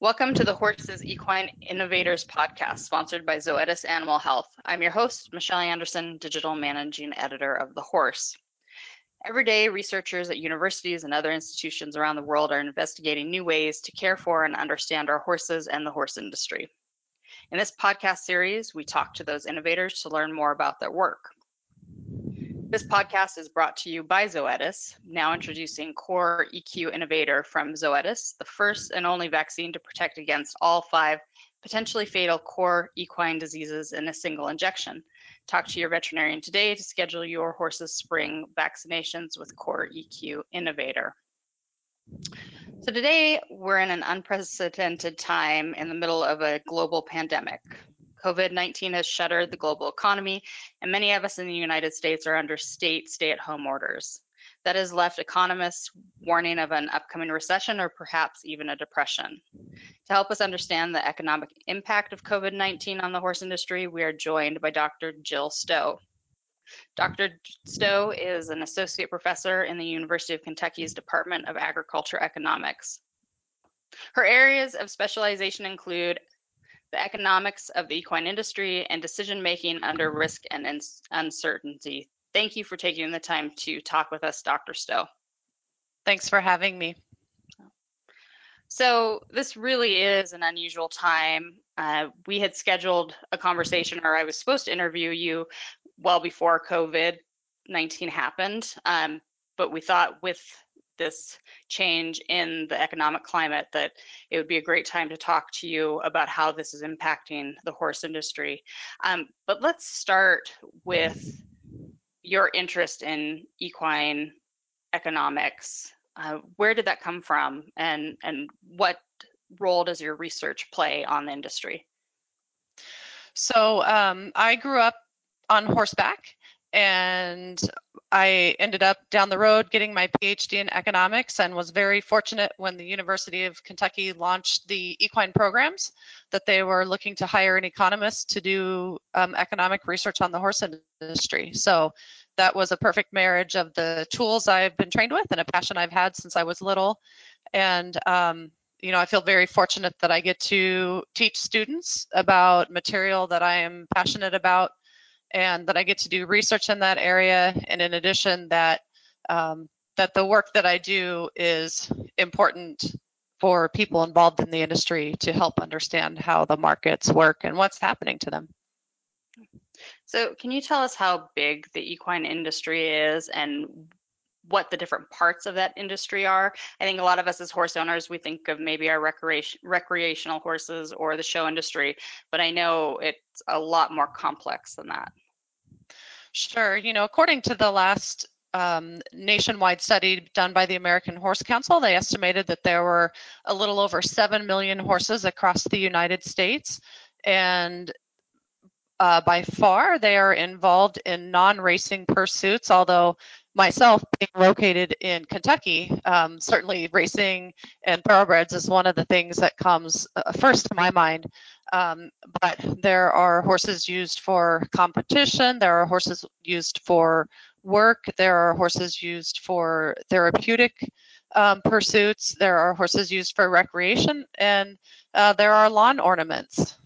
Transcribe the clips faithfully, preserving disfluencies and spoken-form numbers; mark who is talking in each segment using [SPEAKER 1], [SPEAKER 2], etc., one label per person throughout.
[SPEAKER 1] Welcome to the Horses Equine Innovators podcast, sponsored by Zoetis Animal Health. I'm your host, Michelle Anderson, Digital Managing Editor of The Horse. Every day, researchers at universities and other institutions around the world are investigating new ways to care for and understand our horses and the horse industry. In this podcast series, we talk to those innovators to learn more about their work. This podcast is brought to you by Zoetis, now introducing Core E Q Innovator from Zoetis, the first and only vaccine to protect against all five potentially fatal core equine diseases in a single injection. Talk to your veterinarian today to schedule your horse's spring vaccinations with Core E Q Innovator. So today we're in an unprecedented time in the middle of a global pandemic. COVID nineteen has shuttered the global economy, and many of us in the United States are under state stay-at-home orders. That has left economists warning of an upcoming recession or perhaps even a depression. To help us understand the economic impact of COVID nineteen on the horse industry, we are joined by Doctor Jill Stowe. Doctor Stowe is an associate professor in the University of Kentucky's Department of Agriculture Economics. Her areas of specialization include the economics of the equine industry, and decision-making under risk and uncertainty. Thank you for taking the time to talk with us, Doctor Stowe.
[SPEAKER 2] Thanks for having me.
[SPEAKER 1] So this really is an unusual time. Uh, we had scheduled a conversation, or I was supposed to interview you well before COVID nineteen happened, um, but we thought with this change in the economic climate that it would be a great time to talk to you about how this is impacting the horse industry. Um, but let's start with your interest in equine economics. Uh, where did that come from, and, and what role does your research play on the industry?
[SPEAKER 2] So um, I grew up on horseback, and I ended up down the road getting my PhD in economics, and was very fortunate when the University of Kentucky launched the equine programs that they were looking to hire an economist to do um, economic research on the horse industry. So that was a perfect marriage of the tools I've been trained with and a passion I've had since I was little. And um, you know, I feel very fortunate that I get to teach students about material that I am passionate about, and that I get to do research in that area. And in addition, that um, that the work that I do is important for people involved in the industry to help understand how the markets work and what's happening to them.
[SPEAKER 1] So can you tell us how big the equine industry is and what the different parts of that industry are? I think a lot of us as horse owners, we think of maybe our recreation, recreational horses or the show industry, but I know it's a lot more complex than that.
[SPEAKER 2] Sure. You know, according to the last um, nationwide study done by the American Horse Council, they estimated that there were a little over seven million horses across the United States. And uh, by far, they are involved in non-racing pursuits, although myself being located in Kentucky, um, certainly racing and thoroughbreds is one of the things that comes uh, first to my mind. Um, but there are horses used for competition, there are horses used for work, there are horses used for therapeutic um, pursuits, there are horses used for recreation, and uh, there are lawn ornaments.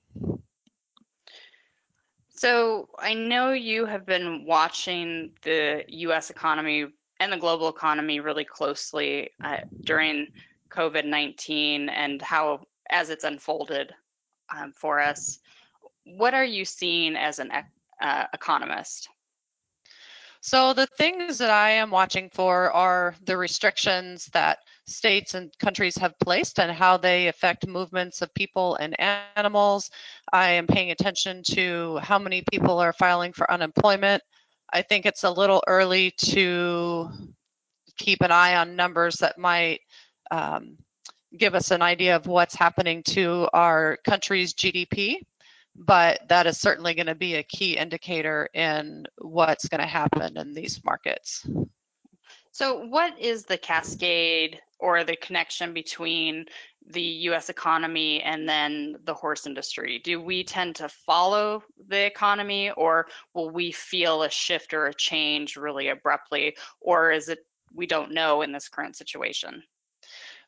[SPEAKER 1] So I know you have been watching the U S economy and the global economy really closely uh, during COVID nineteen and how, as it's unfolded um, for us. What are you seeing as an uh, economist?
[SPEAKER 2] So the things that I am watching for are the restrictions that states and countries have placed and how they affect movements of people and animals. I am paying attention to how many people are filing for unemployment. I think it's a little early to keep an eye on numbers that might um, give us an idea of what's happening to our country's G D P, but that is certainly going to be a key indicator in what's going to happen in these markets.
[SPEAKER 1] So what is the cascade or the connection between the U S economy and then the horse industry? Do we tend to follow the economy, or will we feel a shift or a change really abruptly, or is it we don't know in this current situation?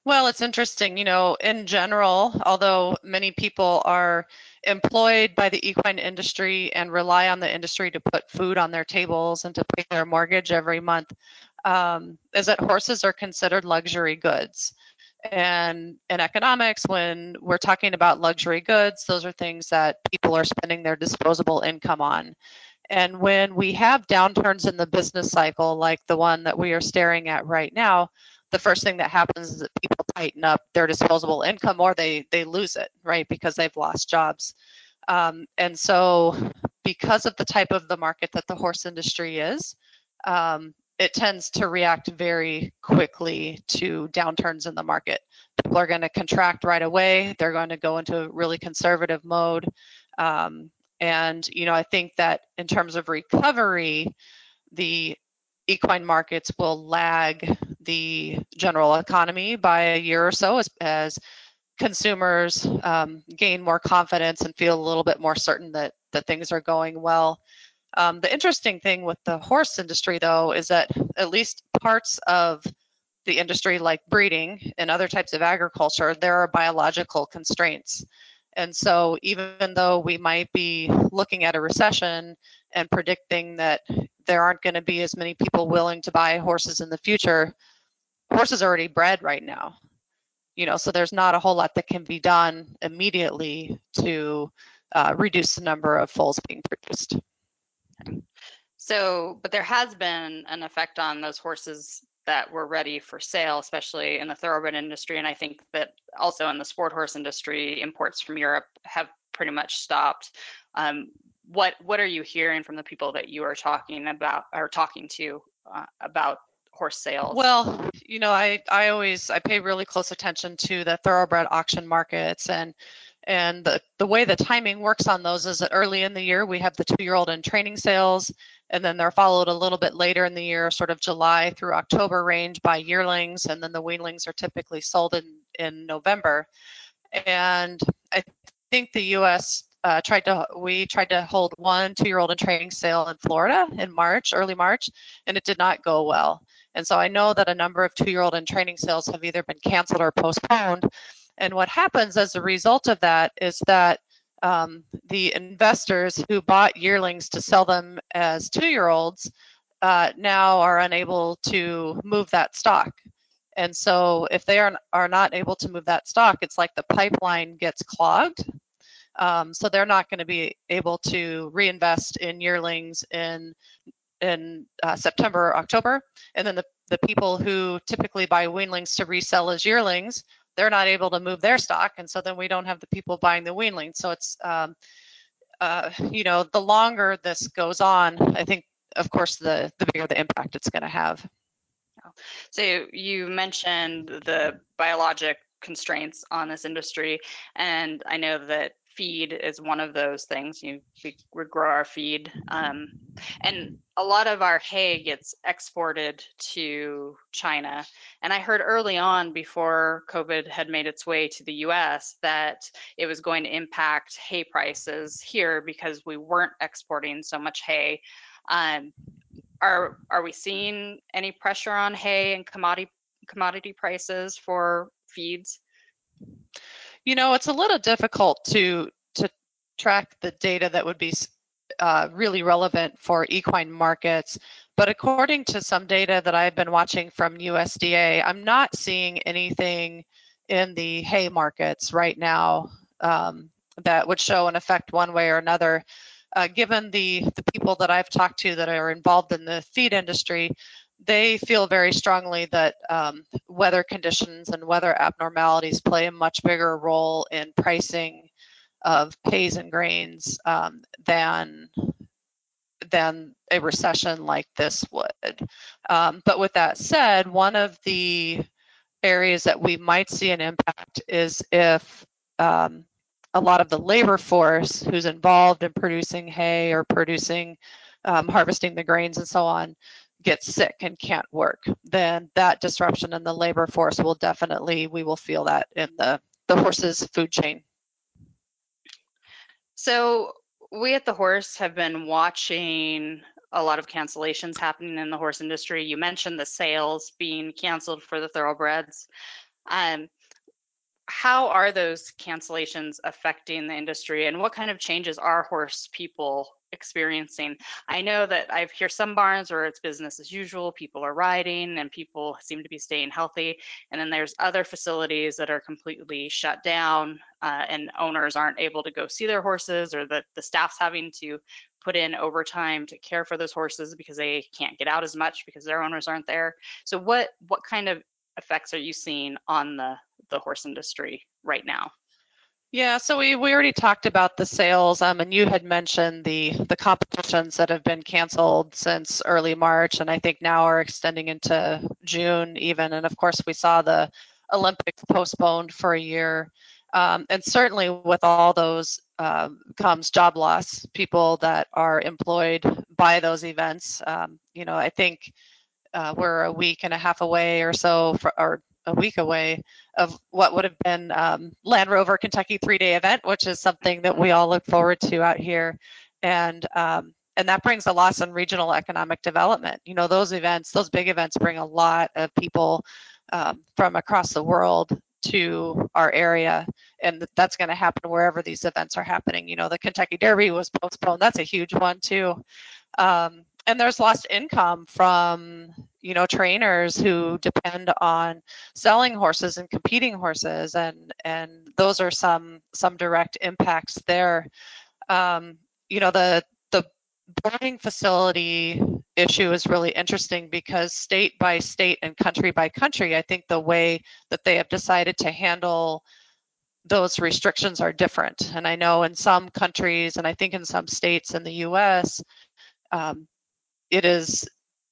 [SPEAKER 2] Well, it's interesting, you know, in general, although many people are employed by the equine industry and rely on the industry to put food on their tables and to pay their mortgage every month, um, is that horses are considered luxury goods. And in economics, when we're talking about luxury goods, those are things that people are spending their disposable income on. And when we have downturns in the business cycle, like the one that we are staring at right now, the first thing that happens is that people tighten up their disposable income or they they lose it, right? Because they've lost jobs. Um, and so because of the type of the market that the horse industry is, um, it tends to react very quickly to downturns in the market. People are going to contract right away. They're going to go into really conservative mode. Um, and, you know, I think that in terms of recovery, the equine markets will lag the general economy by a year or so as, as consumers um, gain more confidence and feel a little bit more certain that, that things are going well. Um, the interesting thing with the horse industry, though, is that at least parts of the industry, like breeding and other types of agriculture, there are biological constraints. And so, even though we might be looking at a recession and predicting that there aren't going to be as many people willing to buy horses in the future, horses are already bred right now. You know, so there's not a whole lot that can be done immediately to uh, reduce the number of foals being produced.
[SPEAKER 1] So, but there has been an effect on those horses that were ready for sale, especially in the thoroughbred industry. And I think that also in the sport horse industry, imports from Europe have pretty much stopped. Um, what what are you hearing from the people that you are talking about or talking to uh, about horse sales?
[SPEAKER 2] Well, you know, I, I always I pay really close attention to the thoroughbred auction markets, and and the, the way the timing works on those is that early in the year we have the two-year-old and training sales, and then they're followed a little bit later in the year, sort of July through October range, by yearlings, and then the weanlings are typically sold in, in November. And I think the U S uh, tried to we tried to hold one two-year-old and training sale in Florida in March, early March, and it did not go well. And so I know that a number of two-year-old and training sales have either been canceled or postponed. And what happens as a result of that is that um, the investors who bought yearlings to sell them as two-year-olds uh, now are unable to move that stock. And so if they are, are not able to move that stock, it's like the pipeline gets clogged. Um, so they're not going to be able to reinvest in yearlings in in uh, September or October. And then the, the people who typically buy weanlings to resell as yearlings, they're not able to move their stock. And so then we don't have the people buying the weanlings. So it's, um, uh, you know, the longer this goes on, I think, of course, the, the bigger the impact it's going to have.
[SPEAKER 1] So you mentioned the biologic constraints on this industry, and I know that feed is one of those things. You we, we grow our feed, um, and a lot of our hay gets exported to China. And I heard early on, before COVID had made its way to the U S, that it was going to impact hay prices here because we weren't exporting so much hay. Um, are are we seeing any pressure on hay and commodity commodity prices for feeds?
[SPEAKER 2] You know, it's a little difficult to to track the data that would be uh, really relevant for equine markets. But according to some data that I've been watching from U S D A, I'm not seeing anything in the hay markets right now um, that would show an effect one way or another. Uh, given the, the people that I've talked to that are involved in the feed industry, they feel very strongly that um, weather conditions and weather abnormalities play a much bigger role in pricing of pays and grains um, than than a recession like this would. Um, but with that said, one of the areas that we might see an impact is if um, a lot of the labor force who's involved in producing hay or producing, um, harvesting the grains and so on, gets sick and can't work, then that disruption in the labor force will definitely, we will feel that in the, the horse's food chain.
[SPEAKER 1] So we at the Horse have been watching a lot of cancellations happening in the horse industry. You mentioned the sales being canceled for the thoroughbreds. Um, how are those cancellations affecting the industry, and what kind of changes are horse people experiencing? I know that I've hear some barns where it's business as usual, people are riding and people seem to be staying healthy, and then there's other facilities that are completely shut down, uh, and owners aren't able to go see their horses, or the, the staff's having to put in overtime to care for those horses because they can't get out as much because their owners aren't there. So what what kind of effects are you seeing on the the horse industry right now?
[SPEAKER 2] Yeah, so we, we already talked about the sales, um, and you had mentioned the the competitions that have been canceled since early March, and I think now are extending into June even. And of course, we saw the Olympics postponed for a year. Um, and certainly with all those um, comes job loss, people that are employed by those events. Um, you know, I think uh, we're a week and a half away or so, for, or a week away of what would have been um, Land Rover Kentucky three-day event, which is something that we all look forward to out here, and um, and that brings a loss in regional economic development. You know, those events, those big events, bring a lot of people um, from across the world to our area, and that's going to happen wherever these events are happening. You know, the Kentucky Derby was postponed. That's a huge one too. Um, and there's lost income from, you know, trainers who depend on selling horses and competing horses, and and those are some some direct impacts there. Um, you know, the the boarding facility issue is really interesting because state by state and country by country, I think the way that they have decided to handle those restrictions are different. And I know in some countries, and I think in some states in the U S, um, it is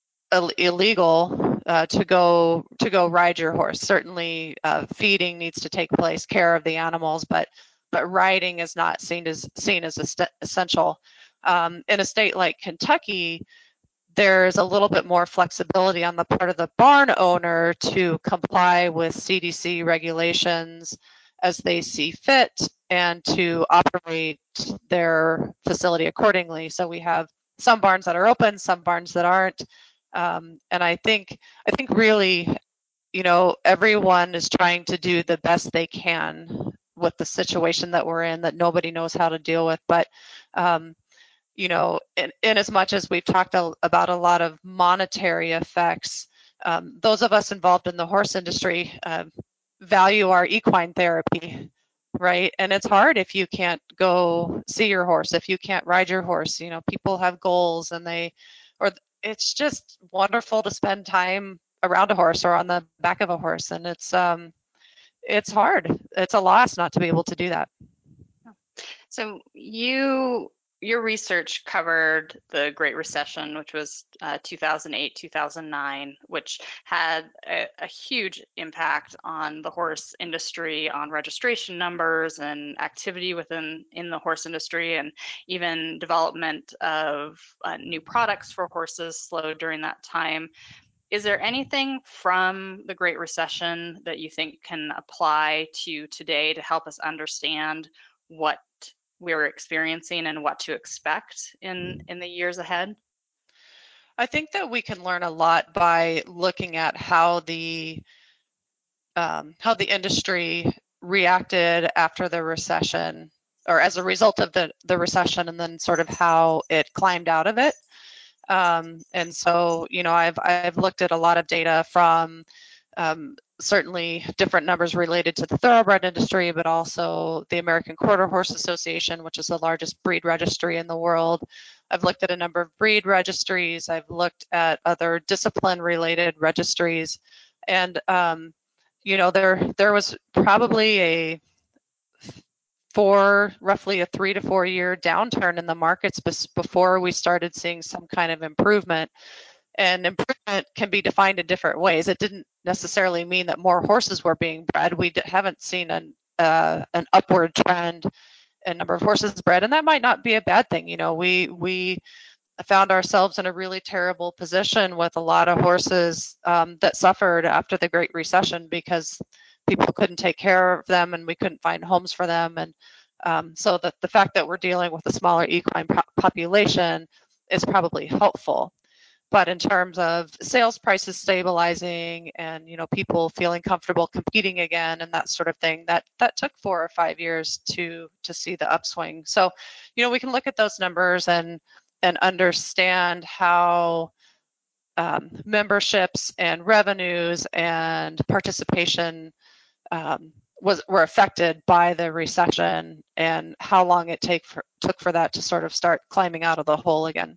[SPEAKER 2] illegal uh, to go to go ride your horse. Certainly, uh, feeding needs to take place, care of the animals, but but riding is not seen as seen as essential. Um, in a state like Kentucky, there's a little bit more flexibility on the part of the barn owner to comply with C D C regulations as they see fit and to operate their facility accordingly. So we have some barns that are open, some barns that aren't. Um, and I think I think really, you know, everyone is trying to do the best they can with the situation that we're in that nobody knows how to deal with. But um, you know, in, in as much as we've talked a, about a lot of monetary effects, um, those of us involved in the horse industry um, value our equine therapy, right? And it's hard if you can't go see your horse, if you can't ride your horse. You know, people have goals and they, or it's just wonderful to spend time around a horse or on the back of a horse. And it's, um, it's hard. It's a loss not to be able to do that.
[SPEAKER 1] So you your research covered the Great Recession, which was uh, two thousand eight, two thousand nine, which had a, a huge impact on the horse industry, on registration numbers and activity within in the horse industry, and even development of uh, new products for horses slowed during that time. Is there anything from the Great Recession that you think can apply to today to help us understand what we're experiencing and what to expect in in the years ahead?
[SPEAKER 2] I think that we can learn a lot by looking at how the um, how the industry reacted after the recession, or as a result of the the recession, and then sort of how it climbed out of it. Um, and so, you know, I've I've looked at a lot of data from um, certainly different numbers related to the thoroughbred industry, but also the American Quarter Horse Association, which is the largest breed registry in the world. I've looked at a number of breed registries. I've looked at other discipline-related registries, and um, you know, there there was probably a for roughly a three to four year downturn in the markets before we started seeing some kind of improvement. And improvement can be defined in different ways. It didn't necessarily mean that more horses were being bred. We haven't seen an uh, an upward trend in number of horses bred, and that might not be a bad thing. You know, we we found ourselves in a really terrible position with a lot of horses um, that suffered after the Great Recession because people couldn't take care of them and we couldn't find homes for them. And um, so the, the fact that we're dealing with a smaller equine po- population is probably helpful. but in terms of sales prices stabilizing and, you know, people feeling comfortable competing again and that sort of thing, that that took four or five years to to see the upswing. So, you know, we can look at those numbers and and understand how um, memberships and revenues and participation um, was were affected by the recession and how long it take for, took for that to sort of start climbing out of the hole again.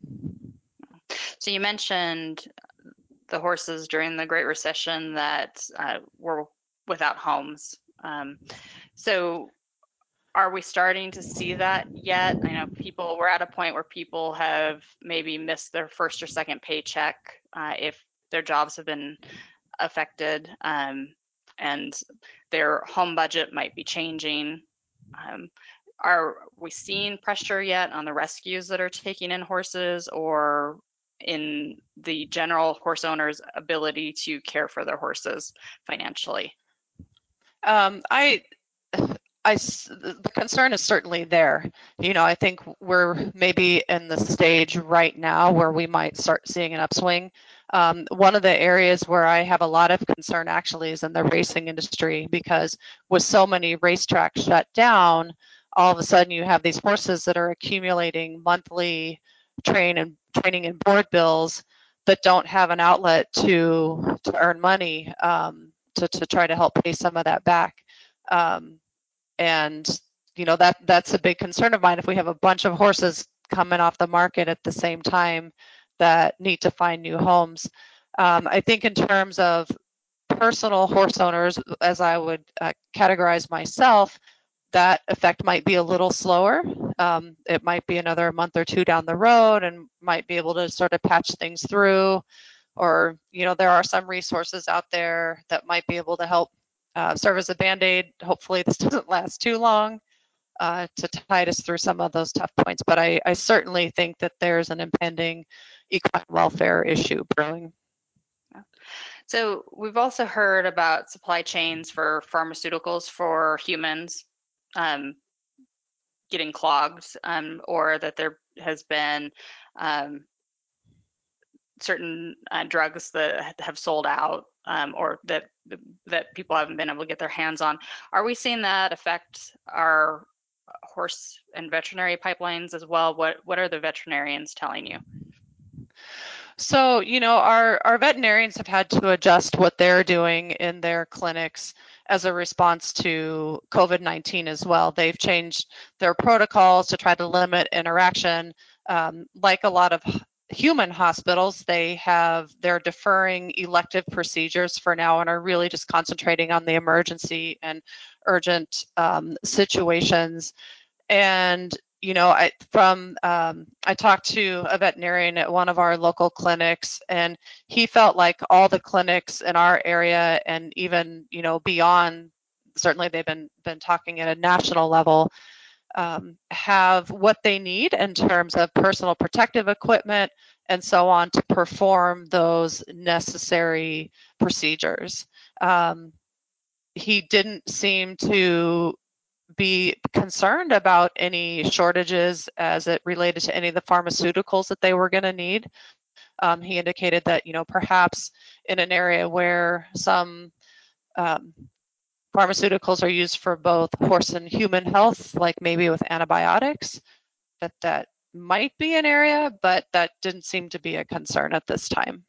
[SPEAKER 1] So you mentioned the horses during the Great Recession that uh, were without homes. Um, so are we starting to see that yet? I know people, we're at a point where people have maybe missed their first or second paycheck uh, if their jobs have been affected, um, and their home budget might be changing. Um, are we seeing pressure yet on the rescues that are taking in horses, or in the general horse owner's ability to care for their horses financially?
[SPEAKER 2] Um, I, I, the concern is certainly there. You know, I think we're maybe in the stage right now where we might start seeing an upswing. Um, one of the areas where I have a lot of concern actually is in the racing industry, because with so many racetracks shut down, all of a sudden you have these horses that are accumulating monthly train and training and board bills that don't have an outlet to to earn money. Um, to, to try to help pay some of that back. Um, and, you know, that that's a big concern of mine. If we have a bunch of horses coming off the market at the same time that need to find new homes. Um, I think in terms of personal horse owners, as I would uh, categorize myself, that effect might be a little slower. Um, it might be another month or two down the road and might be able to sort of patch things through. Or, you know, there are some resources out there that might be able to help uh, serve as a band-aid. Hopefully this doesn't last too long uh, to tide us through some of those tough points. But I, I certainly think that there's an impending equine welfare issue brewing.
[SPEAKER 1] So we've also heard about supply chains for pharmaceuticals for humans um, getting clogged, um, or that there has been um, certain uh, drugs that have sold out, um, or that that people haven't been able to get their hands on. Are we seeing that affect our horse and veterinary pipelines as well? What what are the veterinarians telling you?
[SPEAKER 2] So, you know, our, our veterinarians have had to adjust what they're doing in their clinics as a response to COVID nineteen as well. They've changed their protocols to try to limit interaction. Um, like a lot of human hospitals, they have, they're deferring elective procedures for now and are really just concentrating on the emergency and urgent um, situations. And you know, I from um, I talked to a veterinarian at one of our local clinics, and he felt like all the clinics in our area and even, you know, beyond, certainly they've been been talking at a national level, um, have what they need in terms of personal protective equipment and so on to perform those necessary procedures. Um, he didn't seem to be concerned about any shortages as it related to any of the pharmaceuticals that they were going to need. Um, he indicated that, you know, perhaps in an area where some um, pharmaceuticals are used for both horse and human health, like maybe with antibiotics, that that might be an area, but that didn't seem to be a concern at this time.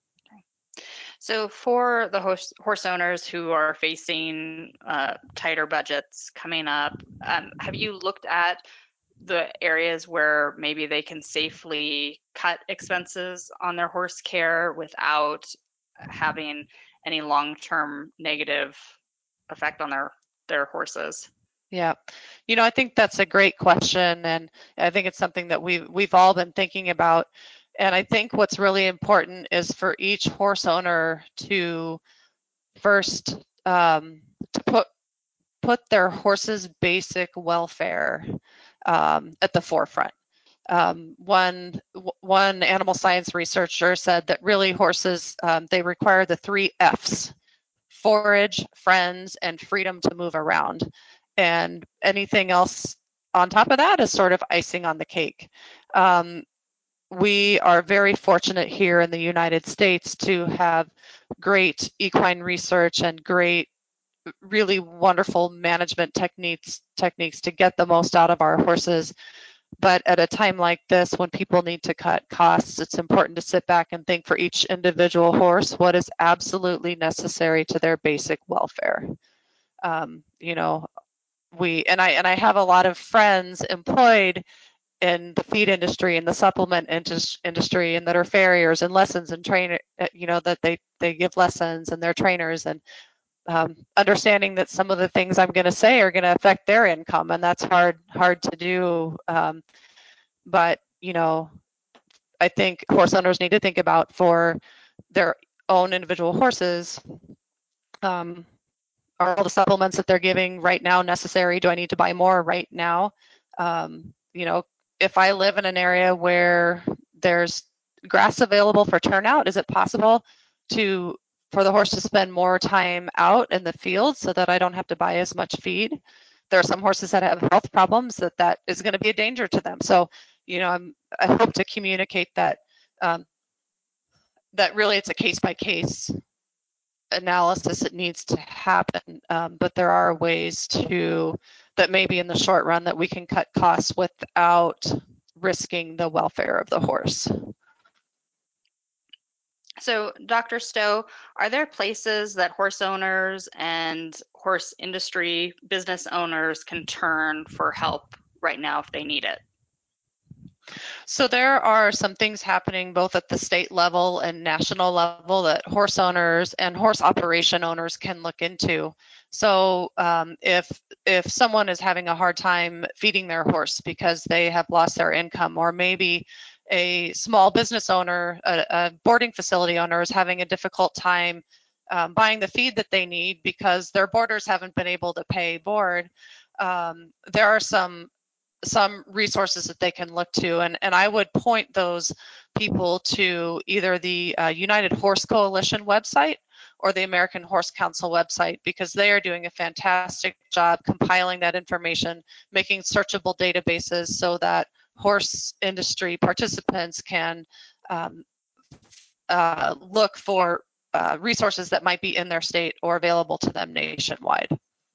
[SPEAKER 1] So for the horse, horse owners who are facing uh, tighter budgets coming up, um, have you looked at the areas where maybe they can safely cut expenses on their horse care without having any long-term negative effect on their their horses?
[SPEAKER 2] Yeah, you know, I think that's a great question, and I think it's something that we've we've all been thinking about. And I think what's really important is for each horse owner to first um, to put put their horse's basic welfare um, at the forefront. Um, one one animal science researcher said that really horses um, they require the three F's: forage, friends, and freedom to move around. And anything else on top of that is sort of icing on the cake. Um, we are very fortunate here in the United States to have great equine research and great, really wonderful management techniques techniques to get the most out of our horses. But at a time like this, when people need to cut costs, it's important to sit back and think for each individual horse what is absolutely necessary to their basic welfare. Um, you know, we and I and I have a lot of friends employed in the feed industry and the supplement industry, and that are farriers and lessons and trainer, you know, that they they give lessons and they're trainers, and um, understanding that some of the things I'm going to say are going to affect their income, and that's hard hard to do. Um, but you know, I think horse owners need to think about for their own individual horses. Um, are all the supplements that they're giving right now necessary? Do I need to buy more right now? Um, you know, if I live in an area where there's grass available for turnout, is it possible to for the horse to spend more time out in the field so that I don't have to buy as much feed? There are some horses that have health problems that that is going to be a danger to them. So, you know, I'm, I hope to communicate that um, that really it's a case by case analysis that needs to happen, um, but there are ways to that maybe in the short run that we can cut costs without risking the welfare of the horse.
[SPEAKER 1] So, Doctor Stowe, are there places that horse owners and horse industry business owners can turn for help right now if they need it?
[SPEAKER 2] So there are some things happening both at the state level and national level that horse owners and horse operation owners can look into. So um, if if someone is having a hard time feeding their horse because they have lost their income, or maybe a small business owner, a, a boarding facility owner is having a difficult time um, buying the feed that they need because their boarders haven't been able to pay board, um, there are some some resources that they can look to, and, and I would point those people to either the uh, United Horse Coalition website or the American Horse Council website, because they are doing a fantastic job compiling that information, making searchable databases so that horse industry participants can um, uh, look for uh, resources that might be in their state or available to them nationwide.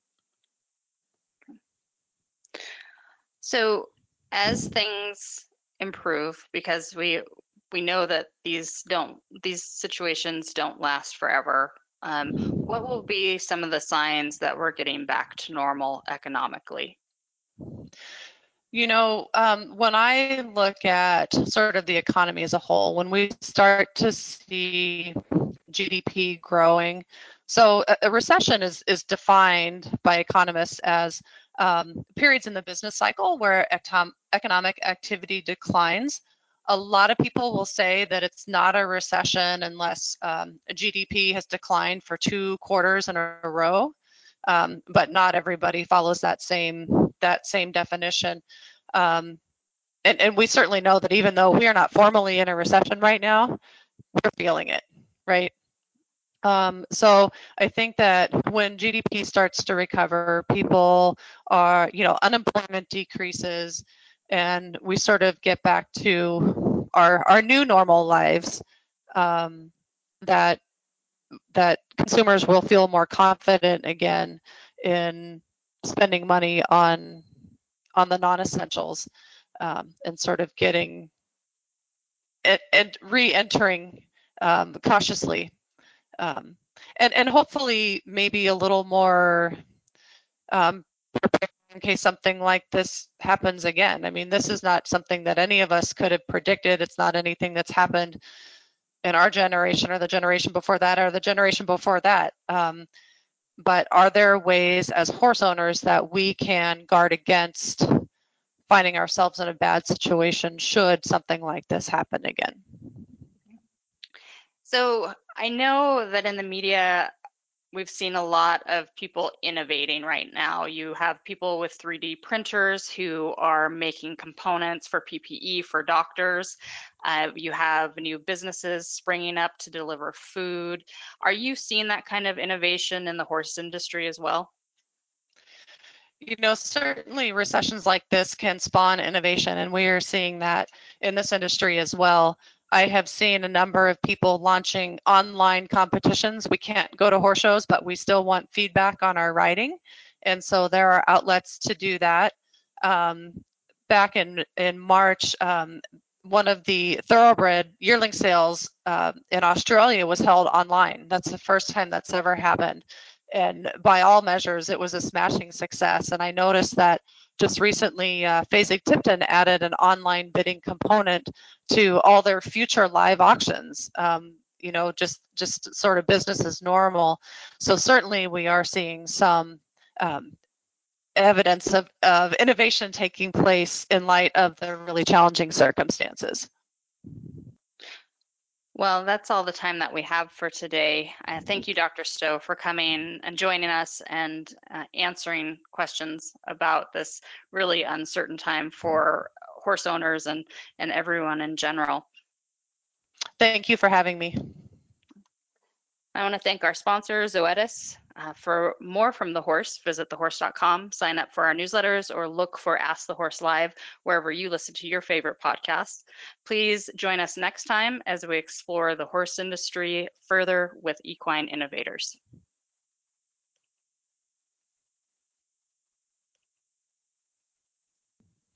[SPEAKER 1] So, as things improve, because we we know that these don't these situations don't last forever, um, what will be some of the signs that we're getting back to normal economically?
[SPEAKER 2] You know, um, when I look at sort of the economy as a whole, when we start to see G D P growing, so a, a recession is is defined by economists as um, periods in the business cycle where econ- economic activity declines. A lot of people will say that it's not a recession unless um, G D P has declined for two quarters in a row, um, but not everybody follows that same that same definition. Um, and, and we certainly know that even though we are not formally in a recession right now, we're feeling it, right? Um, so I think that when G D P starts to recover, people are, you know, unemployment decreases, and we sort of get back to our our new normal lives. Um, that that consumers will feel more confident again in spending money on on the non-essentials, um, and sort of getting and, and re-entering um, cautiously, um, and and hopefully maybe a little more um, prepared in case something like this happens again. I mean, this is not something that any of us could have predicted. It's not anything that's happened in our generation or the generation before that or the generation before that. Um, but are there ways as horse owners that we can guard against finding ourselves in a bad situation should something like this happen again?
[SPEAKER 1] So, I know that in the media, we've seen a lot of people innovating right now. You have people with three D printers who are making components for P P E for doctors. Uh, you have new businesses springing up to deliver food. Are you seeing that kind of innovation in the horse industry as well?
[SPEAKER 2] You know, certainly recessions like this can spawn innovation, and we are seeing that in this industry as well. I have seen a number of people launching online competitions. We can't go to horse shows, but we still want feedback on our riding. And so there are outlets to do that. Um, back in, in March, um, one of the thoroughbred yearling sales uh, in Australia was held online. That's the first time that's ever happened. And by all measures, it was a smashing success. And I noticed that just recently, uh, Fasig-Tipton added an online bidding component to all their future live auctions. Um, you know, just just sort of business as normal. So certainly, we are seeing some um, evidence of, of innovation taking place in light of the really challenging circumstances.
[SPEAKER 1] Well, that's all the time that we have for today. Uh, thank you, Doctor Stowe, for coming and joining us and uh, answering questions about this really uncertain time for horse owners and, and everyone in general.
[SPEAKER 2] Thank you for having me.
[SPEAKER 1] I want to thank our sponsor, Zoetis. Uh, for more from The Horse, visit the horse dot com, sign up for our newsletters, or look for Ask the Horse Live wherever you listen to your favorite podcasts. Please join us next time as we explore the horse industry further with equine innovators.